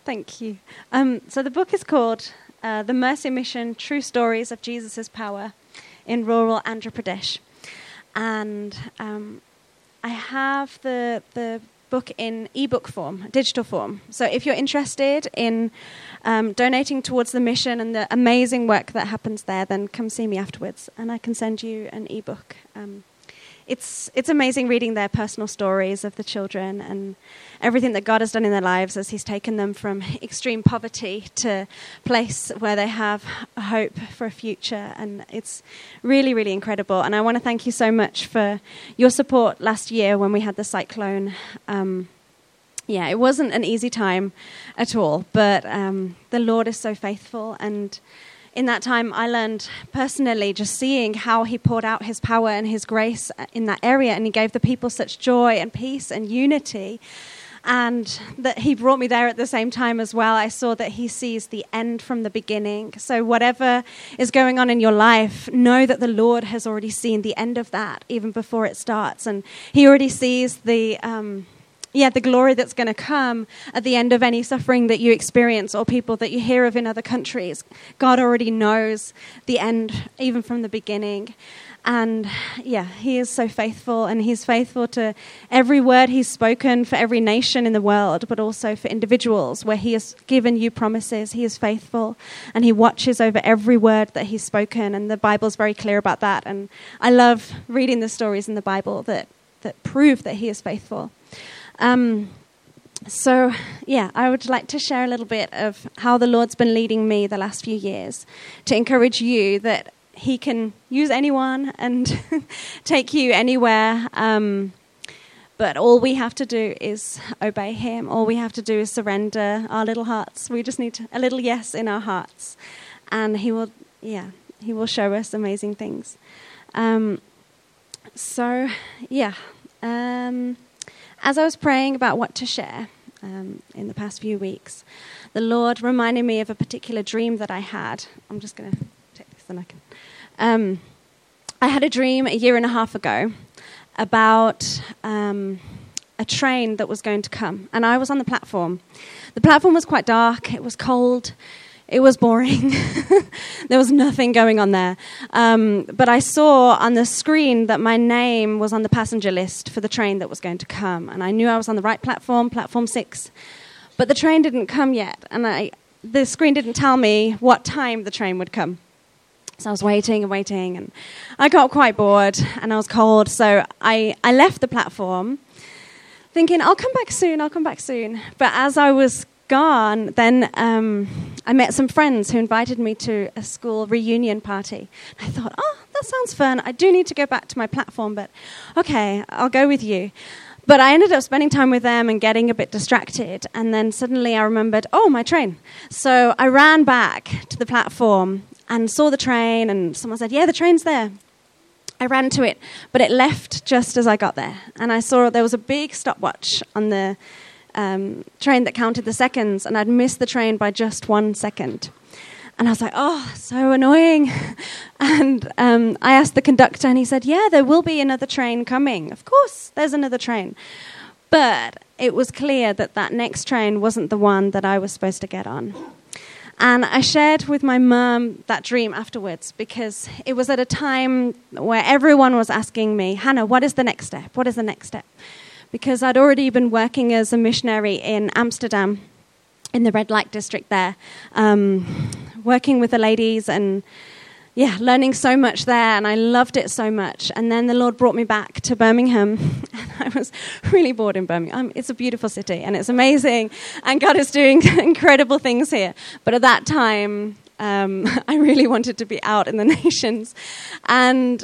Thank you. So the book is called The Mercy Mission, True Stories of Jesus' Power in Rural Andhra Pradesh. And I have the book in ebook form, digital form. So if you're interested in donating towards the mission and the amazing work that happens there, then come see me afterwards and I can send you an ebook. It's amazing reading their personal stories of the children and everything that God has done in their lives as he's taken them from extreme poverty to a place where they have a hope for a future. And it's really, really incredible. And I want to thank you so much for your support last year when we had the cyclone. It wasn't an easy time at all, but the Lord is so faithful. And in that time, I learned personally just seeing how he poured out his power and his grace in that area, and he gave the people such joy and peace and unity, and that he brought me there at the same time as well. I saw that he sees the end from the beginning. So whatever is going on in your life, know that the Lord has already seen the end of that even before it starts, and he already sees the glory that's going to come at the end of any suffering that you experience or people that you hear of in other countries. God already knows the end, even from the beginning. And he is so faithful, and he's faithful to every word he's spoken for every nation in the world, but also for individuals where he has given you promises. He is faithful, and he watches over every word that he's spoken, and the Bible's very clear about that. And I love reading the stories in the Bible that prove that he is faithful. I would like to share a little bit of how the Lord's been leading me the last few years to encourage you that he can use anyone and take you anywhere. But all we have to do is obey him. All we have to do is surrender our little hearts. We just need a little yes in our hearts. And he will show us amazing things. As I was praying about what to share in the past few weeks, the Lord reminded me of a particular dream that I had. I'm just going to take this and I can. I had a dream a year and a half ago about a train that was going to come, and I was on the platform. The platform was quite dark. It was cold. It was boring. There was nothing going on there. But I saw on the screen that my name was on the passenger list for the train that was going to come. And I knew I was on the right platform, platform 6. But the train didn't come yet. And the screen didn't tell me what time the train would come. So I was waiting and waiting. And I got quite bored and I was cold. So I left the platform thinking, I'll come back soon. But as I was gone, then I met some friends who invited me to a school reunion party. I thought, that sounds fun. I do need to go back to my platform, but okay, I'll go with you. But I ended up spending time with them and getting a bit distracted, and then suddenly I remembered, my train. So I ran back to the platform and saw the train, and someone said, the train's there. I ran to it, but it left just as I got there, and I saw there was a big stopwatch on the train that counted the seconds, and I'd missed the train by just 1 second. And I was like, so annoying. And I asked the conductor, and he said, there will be another train coming. Of course, there's another train. But it was clear that next train wasn't the one that I was supposed to get on. And I shared with my mum that dream afterwards, because it was at a time where everyone was asking me, Hannah, what is the next step? What is the next step? Because I'd already been working as a missionary in Amsterdam, in the red light district there, working with the ladies and learning so much there, and I loved it so much. And then the Lord brought me back to Birmingham, and I was really bored in Birmingham. It's a beautiful city, and it's amazing, and God is doing incredible things here. But at that time, I really wanted to be out in the nations, and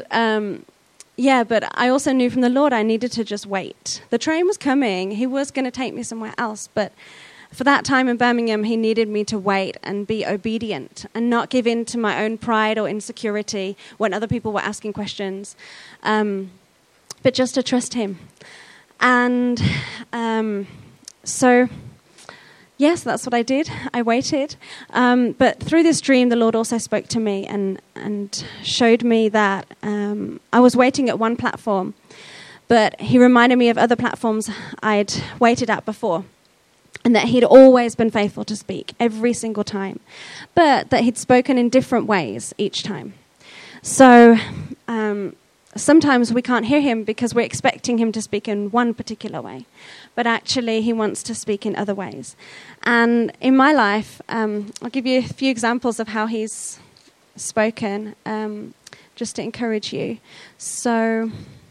but I also knew from the Lord I needed to just wait. The train was coming. He was going to take me somewhere else. But for that time in Birmingham, he needed me to wait and be obedient and not give in to my own pride or insecurity when other people were asking questions, but just to trust him. And yes, that's what I did. I waited. But through this dream, the Lord also spoke to me and showed me that I was waiting at one platform, but he reminded me of other platforms I'd waited at before. and that he'd always been faithful to speak every single time, but that he'd spoken in different ways each time. So sometimes we can't hear him because we're expecting him to speak in one particular way, but actually he wants to speak in other ways. And in my life, I'll give you a few examples of how he's spoken, just to encourage you. So,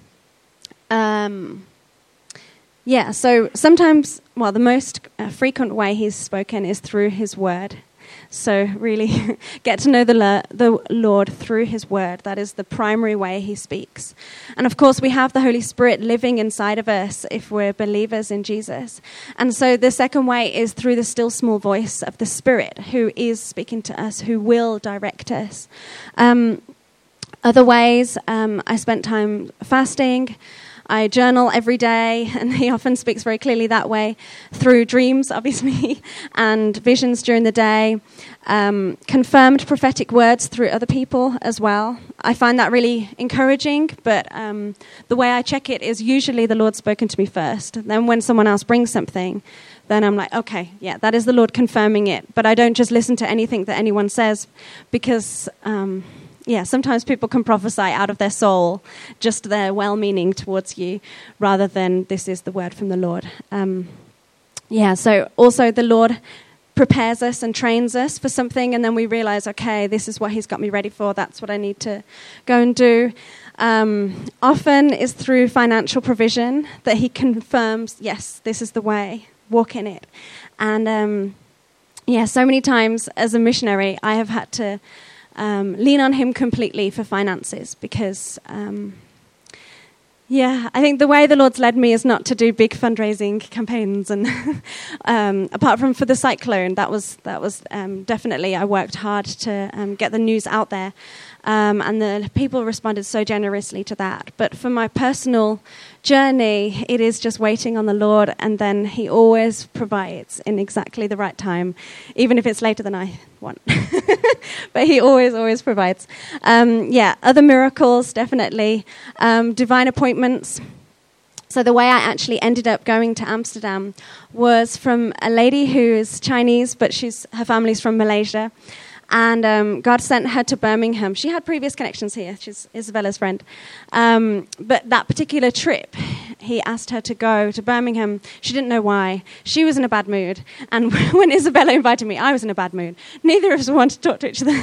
so sometimes, the most frequent way he's spoken is through his word. So really get to know the Lord through his word. That is the primary way he speaks. And of course, we have the Holy Spirit living inside of us if we're believers in Jesus. And so the second way is through the still small voice of the Spirit who is speaking to us, who will direct us. Other ways, I spent time fasting. I journal every day, and he often speaks very clearly that way, through dreams, obviously, and visions during the day. Confirmed prophetic words through other people as well. I find that really encouraging, but the way I check it is usually the Lord's spoken to me first. Then when someone else brings something, then I'm like, okay, yeah, that is the Lord confirming it. But I don't just listen to anything that anyone says, because sometimes people can prophesy out of their soul, just their well-meaning towards you, rather than this is the word from the Lord. So also the Lord prepares us and trains us for something, and then we realize, okay, this is what he's got me ready for. That's what I need to go and do. Often is through financial provision that he confirms, yes, this is the way, walk in it. And so many times as a missionary, I have had to lean on him completely for finances because, I think the way the Lord's led me is not to do big fundraising campaigns. And apart from for the cyclone, that was definitely, I worked hard to get the news out there. And the people responded so generously to that. But for my personal journey, it is just waiting on the Lord, and then he always provides in exactly the right time, even if it's later than I want. But he always provides. Other miracles, definitely. Divine appointments. So the way I actually ended up going to Amsterdam was from a lady who is Chinese, but her family's from Malaysia. And God sent her to Birmingham. She had previous connections here. She's Isabella's friend. But that particular trip, he asked her to go to Birmingham. She didn't know why. She was in a bad mood. And when Isabella invited me, I was in a bad mood. Neither of us wanted to talk to each other.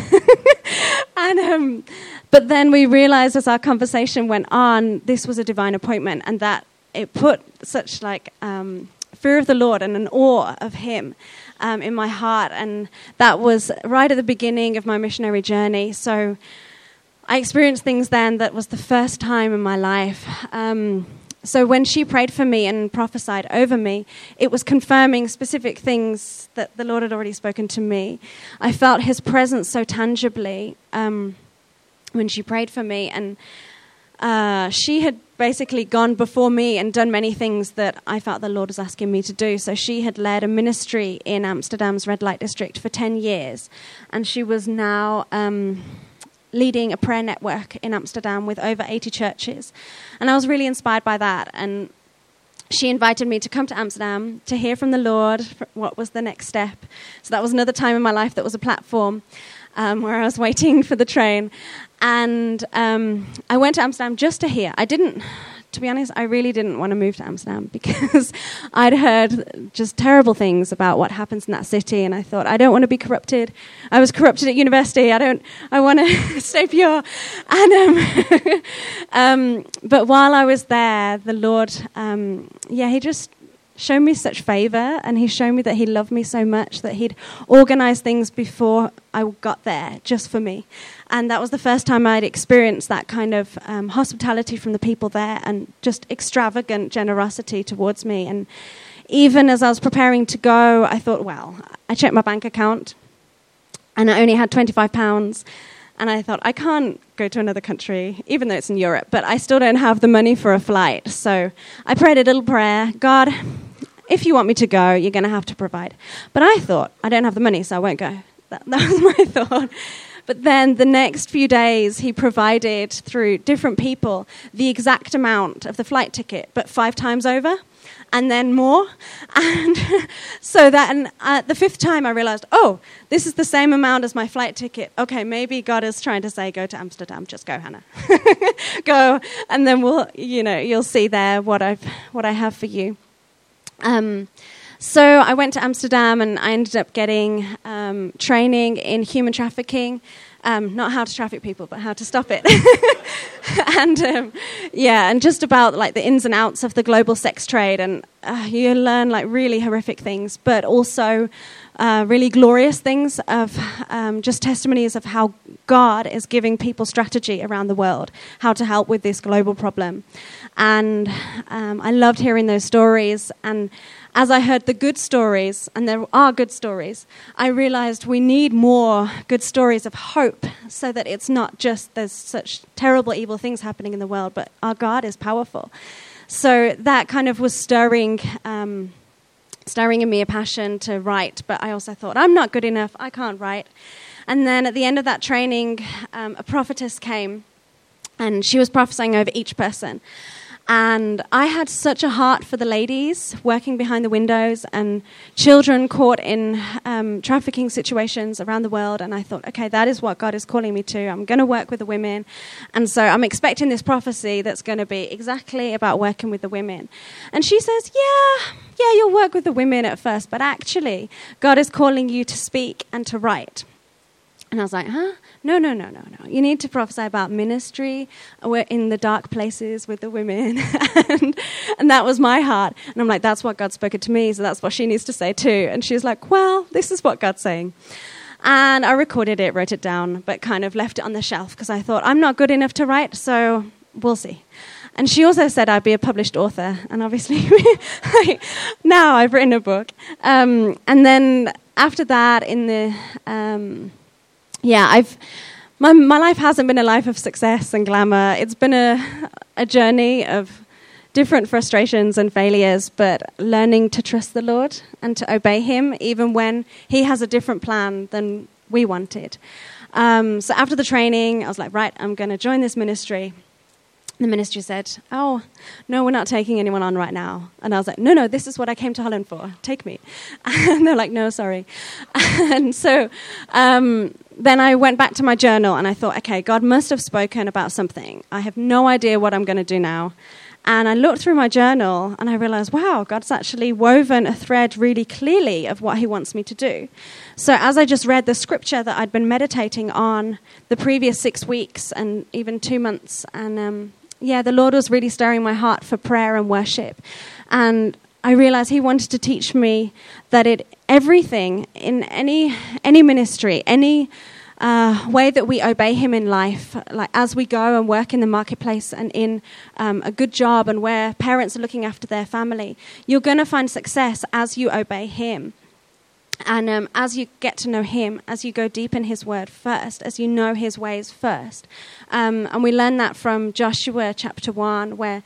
But then we realized as our conversation went on, this was a divine appointment, and that it put such fear of the Lord and an awe of him in my heart, and that was right at the beginning of my missionary journey. So I experienced things then that was the first time in my life. So when she prayed for me and prophesied over me, it was confirming specific things that the Lord had already spoken to me. I felt his presence so tangibly when she prayed for me, and she had basically gone before me and done many things that I felt the Lord was asking me to do. So she had led a ministry in Amsterdam's red light district for 10 years. And she was now leading a prayer network in Amsterdam with over 80 churches. And I was really inspired by that. And she invited me to come to Amsterdam to hear from the Lord what was the next step. So that was another time in my life that was a platform where I was waiting for the train. And I went to Amsterdam just to hear. To be honest, I really didn't want to move to Amsterdam because I'd heard just terrible things about what happens in that city, and I thought, I don't want to be corrupted. I was corrupted at university. I want to stay pure. And but while I was there, the Lord, he just showed me such favor, and he showed me that he loved me so much that he'd organized things before I got there just for me. And that was the first time I'd experienced that kind of hospitality from the people there, and just extravagant generosity towards me. And even as I was preparing to go, I thought, I checked my bank account, and I only had £25. And I thought, I can't go to another country, even though it's in Europe, but I still don't have the money for a flight. So I prayed a little prayer. God, if you want me to go, you're going to have to provide. But I thought, I don't have the money, so I won't go. That was my thought. But then the next few days, he provided through different people the exact amount of the flight ticket, but 5 times over, and then more. And so that, and the 5th time I realized, oh, this is the same amount as my flight ticket. Okay, maybe God is trying to say, go to Amsterdam. Just go, Hannah. Go, and then you'll see there what I have for you. So I went to Amsterdam and I ended up getting training in human trafficking, not how to traffic people, but how to stop it. and just about like the ins and outs of the global sex trade, and you learn like really horrific things, but also really glorious things of just testimonies of how God is giving people strategy around the world, how to help with this global problem. And I loved hearing those stories. And as I heard the good stories, and there are good stories, I realized we need more good stories of hope, so that it's not just there's such terrible, evil things happening in the world, but our God is powerful. So that kind of was stirring in me a passion to write, but I also thought, I'm not good enough, I can't write. And then at the end of that training, a prophetess came, and she was prophesying over each person. And I had such a heart for the ladies working behind the windows and children caught in trafficking situations around the world. And I thought, okay, that is what God is calling me to. I'm going to work with the women. And so I'm expecting this prophecy that's going to be exactly about working with the women. And she says, yeah, you'll work with the women at first, but actually God is calling you to speak and to write. And I was like, huh? No. You need to prophesy about ministry. We're in the dark places with the women. and that was my heart. And I'm like, that's what God spoke it to me, so that's what she needs to say too. And she's like, well, this is what God's saying. And I recorded it, wrote it down, but kind of left it on the shelf because I thought, I'm not good enough to write, so we'll see. And she also said I'd be a published author. And obviously, now I've written a book. And then after that, in the... my life hasn't been a life of success and glamour. It's been a journey of different frustrations and failures, but learning to trust the Lord and to obey him, even when he has a different plan than we wanted. So after the training, I was like, right, I'm going to join this ministry. The ministry said, oh, no, we're not taking anyone on right now. And I was like, no, this is what I came to Holland for. Take me. And they're like, no, sorry. And so then I went back to my journal and I thought, okay, God must have spoken about something. I have no idea what I'm going to do now. And I looked through my journal and I realized, wow, God's actually woven a thread really clearly of what he wants me to do. So as I just read the scripture that I'd been meditating on the previous 6 weeks and even 2 months, and the Lord was really stirring my heart for prayer and worship. And I realized he wanted to teach me that everything in any ministry, any way that we obey him in life, like as we go and work in the marketplace and in a good job and where parents are looking after their family, you're going to find success as you obey him. And as you get to know him, as you go deep in his word first, as you know his ways first. And we learn that from Joshua chapter 1, where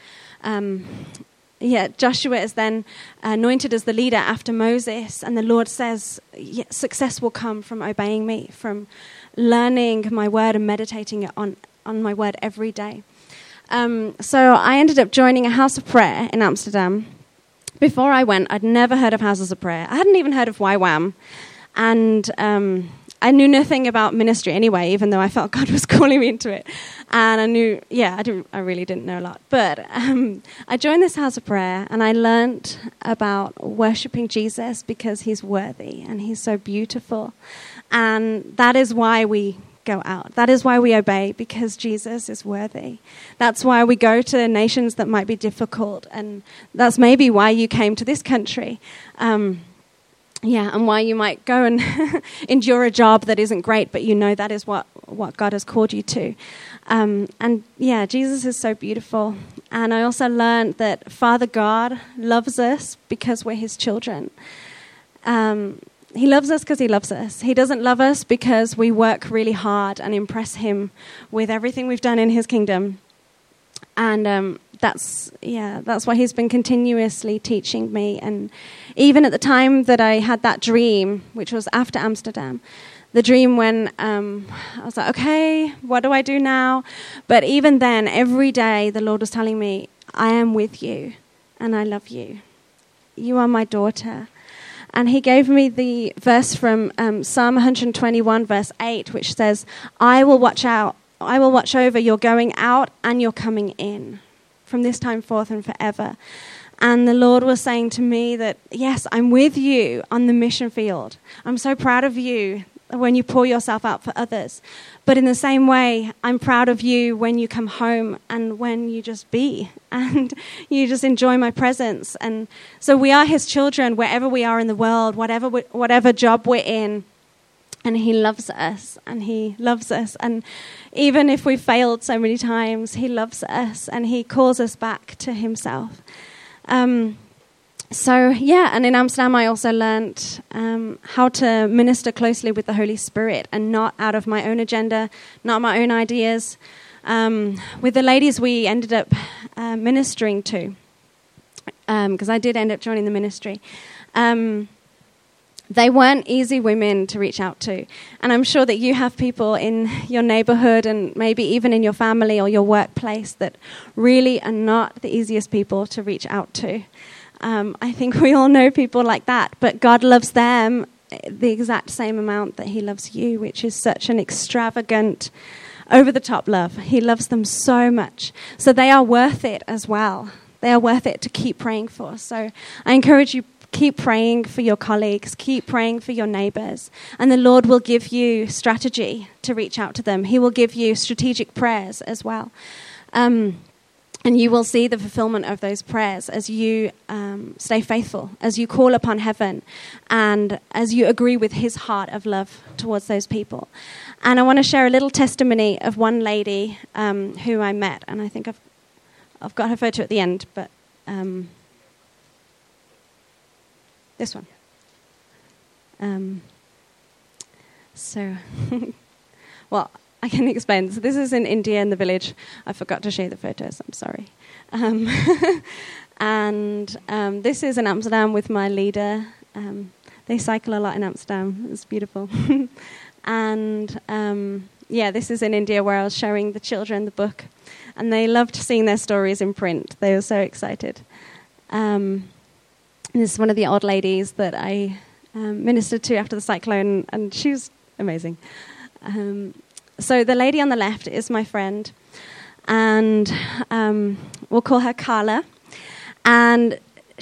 Joshua is then anointed as the leader after Moses. And the Lord says, success will come from obeying me, from learning my word and meditating it on my word every day. So I ended up joining a house of prayer in Amsterdam. Before I went, I'd never heard of houses of prayer. I hadn't even heard of YWAM. And I knew nothing about ministry anyway, even though I felt God was calling me into it. And I knew, I really didn't know a lot. But I joined this house of prayer and I learned about worshiping Jesus because he's worthy and he's so beautiful. And that is why we go out. That is why we obey, because Jesus is worthy. That's why we go to nations that might be difficult, and that's maybe why you came to this country. And why you might go and endure a job that isn't great, but you know that is what God has called you to. Jesus is so beautiful. And I also learned that Father God loves us because we're his children. He loves us because he loves us. He doesn't love us because we work really hard and impress him with everything we've done in his kingdom. And that's what he's been continuously teaching me. And even at the time that I had that dream, which was after Amsterdam, the dream when I was like, okay, what do I do now? But even then, every day, the Lord was telling me, I am with you and I love you. You are my daughter. And he gave me the verse from Psalm 121, verse 8, which says, I will watch over your going out and your coming in from this time forth and forever. And the Lord was saying to me that, yes, I'm with you on the mission field. I'm so proud of you when you pour yourself out for others. But in the same way, I'm proud of you when you come home and when you just be and you just enjoy my presence. And so we are his children wherever we are in the world, whatever job we're in. And he loves us, and he loves us. And even if we've failed so many times, he loves us, and he calls us back to himself. And in Amsterdam I also learnt how to minister closely with the Holy Spirit and not out of my own agenda, not my own ideas. With the ladies we ended up ministering to, because I did end up joining the ministry, they weren't easy women to reach out to. And I'm sure that you have people in your neighborhood and maybe even in your family or your workplace that really are not the easiest people to reach out to. I think we all know people like that, but God loves them the exact same amount that he loves you, which is such an extravagant, over-the-top love. He loves them so much. So they are worth it as well. They are worth it to keep praying for. So I encourage you, keep praying for your colleagues, keep praying for your neighbors, and the Lord will give you strategy to reach out to them. He will give you strategic prayers as well. And you will see the fulfillment of those prayers as you stay faithful, as you call upon heaven, and as you agree with his heart of love towards those people. And I want to share a little testimony of one lady who I met, and I think I've got her photo at the end, but this one. Well, I can explain. So this is in India in the village. I forgot to show the photos. I'm sorry. This is in Amsterdam with my leader. They cycle a lot in Amsterdam. It's beautiful. This is in India where I was showing the children the book. And they loved seeing their stories in print. They were so excited. This is one of the old ladies that I ministered to after the cyclone, and she was amazing. So the lady on the left is my friend, and we'll call her Carla. And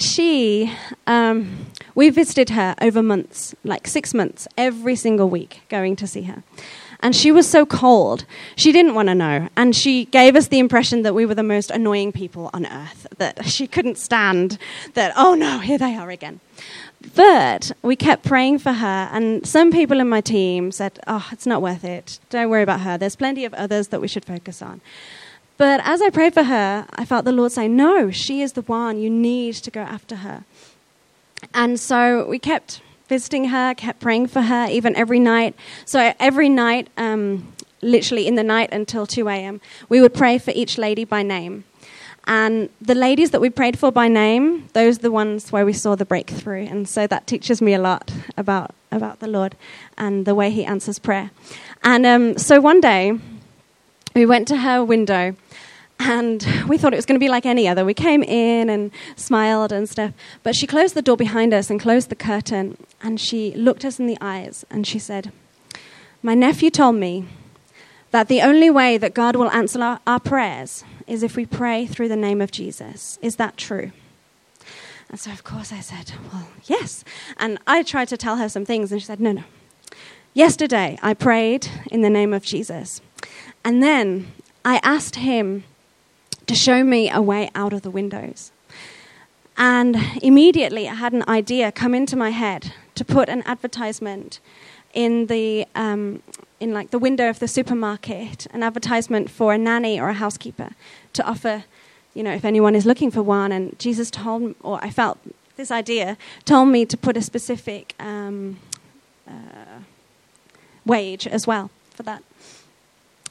we visited her over months, like 6 months, every single week, going to see her. And she was so cold, she didn't want to know. And she gave us the impression that we were the most annoying people on earth, that she couldn't stand that, oh no, here they are again. But we kept praying for her, and some people in my team said, oh, it's not worth it. Don't worry about her. There's plenty of others that we should focus on. But as I prayed for her, I felt the Lord say, no, she is the one. You need to go after her. And so we kept visiting her, kept praying for her, even every night. So every night, literally in the night until 2 a.m., we would pray for each lady by name. And the ladies that we prayed for by name, those are the ones where we saw the breakthrough. And so that teaches me a lot about the Lord and the way he answers prayer. And so one day, we went to her window, and we thought it was going to be like any other. We came in and smiled and stuff. But she closed the door behind us and closed the curtain. And she looked us in the eyes and she said, my nephew told me that the only way that God will answer our prayers is if we pray through the name of Jesus. Is that true? And so, of course, I said, well, yes. And I tried to tell her some things, and she said, no. Yesterday, I prayed in the name of Jesus. And then I asked him to show me a way out of the windows. And immediately, I had an idea come into my head to put an advertisement in the the window of the supermarket, an advertisement for a nanny or a housekeeper to offer, if anyone is looking for one. And Jesus told me, or I felt this idea, told me to put a specific wage as well for that.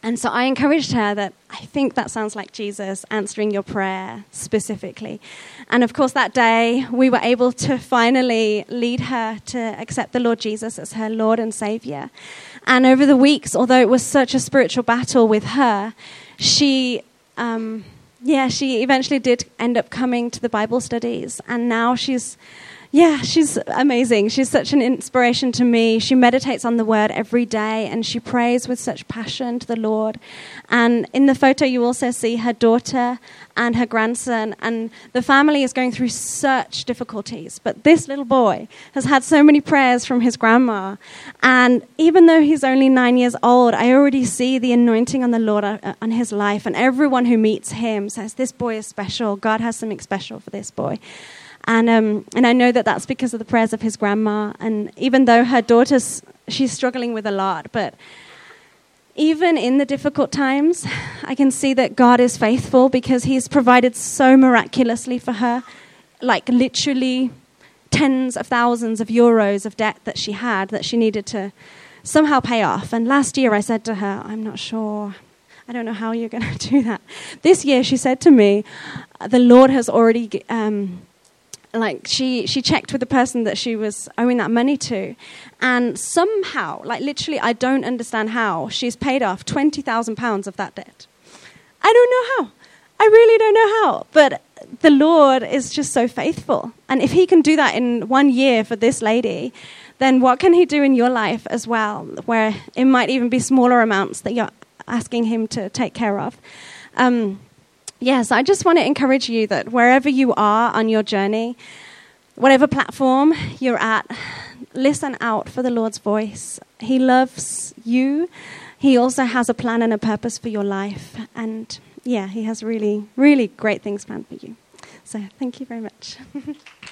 And so I encouraged her that I think that sounds like Jesus answering your prayer specifically. And of course, that day, we were able to finally lead her to accept the Lord Jesus as her Lord and Savior. And over the weeks, although it was such a spiritual battle with her, she eventually did end up coming to the Bible studies. And now she's amazing. She's such an inspiration to me. She meditates on the word every day and she prays with such passion to the Lord. And in the photo, you also see her daughter and her grandson. And the family is going through such difficulties. But this little boy has had so many prayers from his grandma. And even though he's only 9 years old, I already see the anointing on the Lord on his life. And everyone who meets him says, this boy is special. God has something special for this boy. And I know that that's because of the prayers of his grandma. And even though her daughter's, she's struggling with a lot, but even in the difficult times, I can see that God is faithful because he's provided so miraculously for her, like literally tens of thousands of euros of debt that she had that she needed to somehow pay off. And last year I said to her, I'm not sure. I don't know how you're going to do that. This year she said to me, the Lord has already... she checked with the person that she was owing that money to, and somehow, like literally, I don't understand how, she's paid off £20,000 of that debt. I don't know how. I really don't know how. But the Lord is just so faithful. And if he can do that in 1 year for this lady, then what can he do in your life as well, where it might even be smaller amounts that you're asking him to take care of. Yes, I just want to encourage you that wherever you are on your journey, whatever platform you're at, listen out for the Lord's voice. He loves you. He also has a plan and a purpose for your life. And he has really, really great things planned for you. So thank you very much.